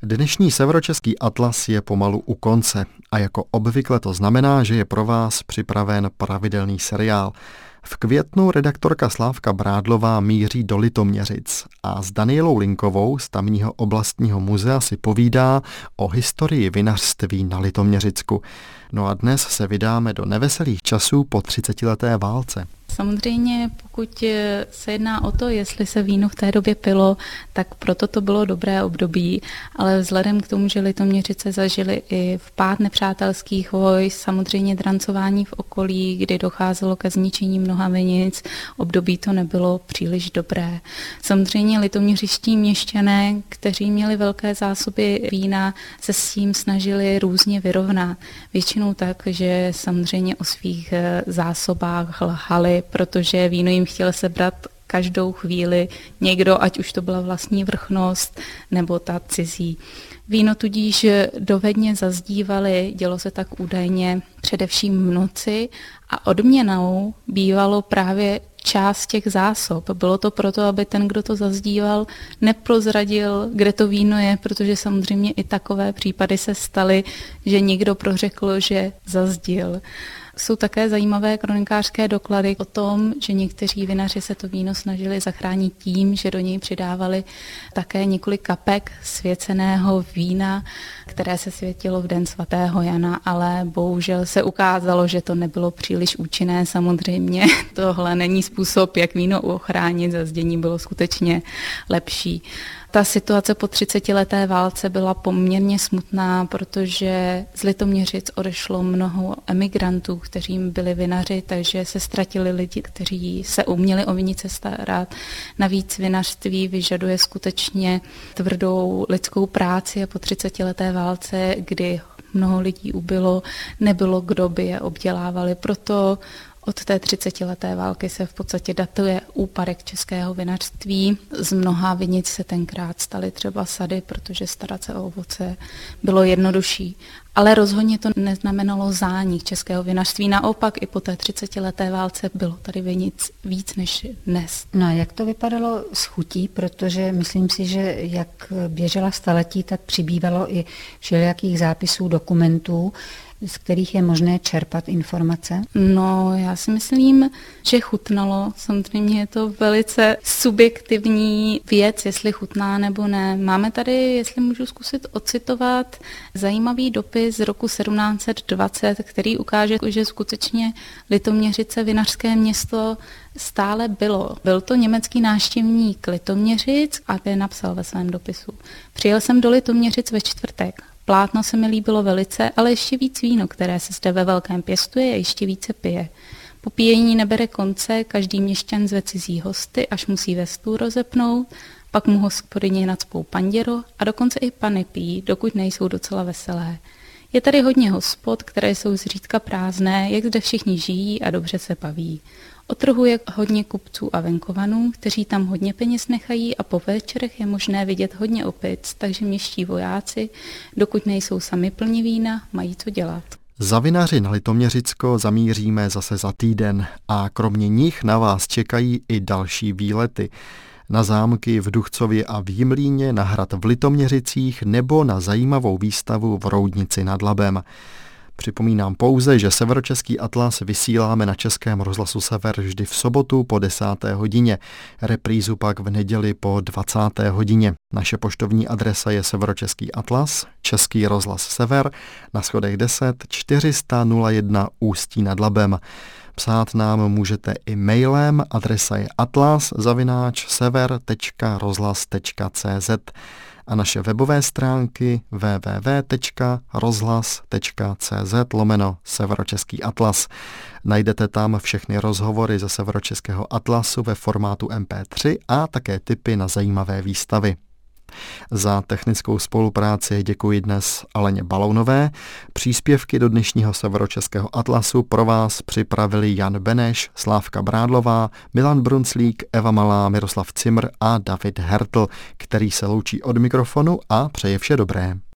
Dnešní Severočeský atlas je pomalu u konce a jako obvykle to znamená, že je pro vás připraven pravidelný seriál. V květnu redaktorka Slávka Brádlová míří do Litoměřic a s Danielou Linkovou z tamního oblastního muzea si povídá o historii vinařství na Litoměřicku. No a dnes se vydáme do neveselých časů po 30leté válce. Samozřejmě, pokud se jedná o to, jestli se víno v té době pilo, tak proto to bylo dobré období, ale vzhledem k tomu, že Litoměřice zažili i vpád nepřátelských vojsk, samozřejmě drancování v okolí, kdy docházelo ke zničení mnoha vinic, období to nebylo příliš dobré. Samozřejmě litoměřiští měšťané, kteří měli velké zásoby vína, se s tím snažili různě vyrovnat. Většinou tak, že samozřejmě o svých zásobách lhali, protože víno jim chtěl sebrat každou chvíli někdo, ať už to byla vlastní vrchnost nebo ta cizí. Víno tudíž dovedně zazdívali, dělo se tak údajně především v noci a odměnou bývalo právě část těch zásob. Bylo to proto, aby ten, kdo to zazdíval, neprozradil, kde to víno je, protože samozřejmě i takové případy se staly, že někdo prořekl, že zazdil. Jsou také zajímavé kronikářské doklady o tom, že někteří vinaři se to víno snažili zachránit tím, že do něj přidávali také několik kapek svěceného vína, které se světilo v den svatého Jana, ale bohužel se ukázalo, že to nebylo příliš účinné. Samozřejmě tohle není způsob, jak víno ochránit, zazdění bylo skutečně lepší. Ta situace po 30leté válce byla poměrně smutná, protože z Litoměřic odešlo mnoho emigrantů, kteří byli vinaři, takže se ztratili lidi, kteří se uměli o vinice starat. Navíc vinařství vyžaduje skutečně tvrdou lidskou práci a po 30leté válce, kdy mnoho lidí ubylo, nebylo kdo by je obdělávali. Proto od té 30leté války se v podstatě datuje úpadek českého vinařství. Z mnoha vinic se tenkrát staly třeba sady, protože starat se o ovoce bylo jednodušší. Ale rozhodně to neznamenalo zánik českého vinařství. Naopak i po té 30leté válce bylo tady vinic víc než dnes. No a jak to vypadalo s chutí? Protože myslím si, že jak běžela staletí, tak přibývalo i všelijakých zápisů, dokumentů, z kterých je možné čerpat informace? No, já si myslím, že chutnalo. Samozřejmě je to velice subjektivní věc, jestli chutná nebo ne. Máme tady, jestli můžu zkusit ocitovat, zajímavý dopis z roku 1720, který ukáže, že skutečně Litoměřice vinařské město stále bylo. Byl to německý návštěvník Litoměřic a ten napsal ve svém dopisu: Přijel jsem do Litoměřic ve čtvrtek. Plátno se mi líbilo velice, ale ještě víc víno, které se zde ve velkém pěstuje a ještě více pije. Popíjení nebere konce, každý měšťan zve cizí hosty, až musí ve stůl rozepnout, pak mu hospodyně nacpou panděro a dokonce i pany pijí, dokud nejsou docela veselé. Je tady hodně hospod, které jsou zřídka prázdné, jak zde všichni žijí a dobře se baví. O trhu je hodně kupců a venkovanů, kteří tam hodně peněz nechají a po večerech je možné vidět hodně opic, takže městští vojáci, dokud nejsou sami plní vína, mají co dělat. Za vinaři na Litoměřicko zamíříme zase za týden a kromě nich na vás čekají i další výlety. Na zámky v Duchcově a v Jimlíně, na hrad v Litoměřicích nebo na zajímavou výstavu v Roudnici nad Labem. Připomínám pouze, že Severočeský atlas vysíláme na Českém rozhlasu Sever vždy v sobotu po 10. hodině, reprízu pak v neděli po 20. hodině. Naše poštovní adresa je Severočeský atlas, Český rozhlas Sever, na schodech 10 400 01 Ústí nad Labem. Psát nám můžete i mailem, adresa je atlas@sever.rozhlas.cz a naše webové stránky www.rozhlas.cz/Severočeský atlas. Najdete tam všechny rozhovory ze Severočeského atlasu ve formátu MP3 a také tipy na zajímavé výstavy. Za technickou spolupráci děkuji dnes Aleně Balounové. Příspěvky do dnešního Severočeského atlasu pro vás připravili Jan Beneš, Slávka Brádlová, Milan Brunclík, Eva Malá, Miroslav Cimr a David Hertl, který se loučí od mikrofonu a přeje vše dobré.